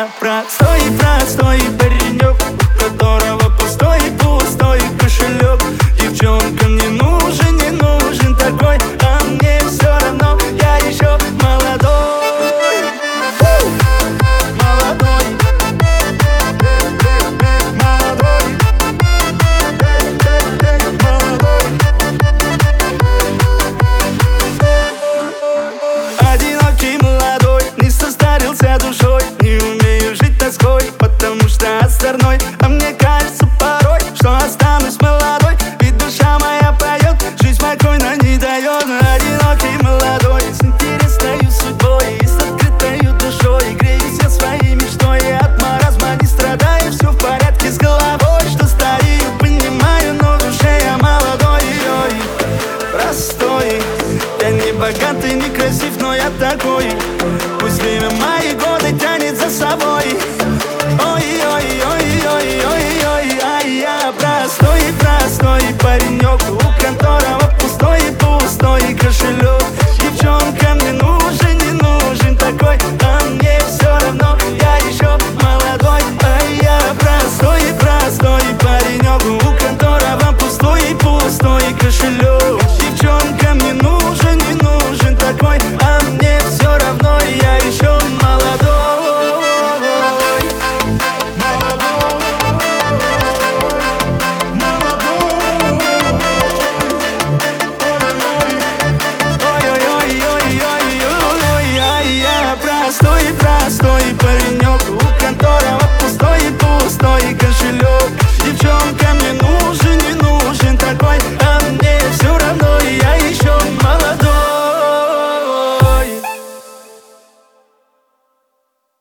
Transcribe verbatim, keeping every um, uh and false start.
я простой, простой паренек, у которого пустой, пустой кошелек. Девчонкам не нужен, не нужен такой, а мне все равно, я еще молодой. Молодой, молодой, молодой. Одинокий молодой, не состарился душой, не умею жить тоской, потому что озорной. А мне кажется порой, что останусь молодой, ведь душа моя поет, жизнь спокойно не дает. Одинокий молодой, с интересной судьбой и с открытой душой, греюсь я своей мечтой, от маразма не страдаю, все в порядке с головой, что старею, понимаю, но в душе я молодой. Ой, простой, я не богатый, не красив, но я такой. Пусть время мои годы тянет за собой. Ой-ой-ой-ой-ой-ой, а я простой, простой паренек, у которого пустой, пустой кошелек. Девчонка мне нужен, не нужен такой, а мне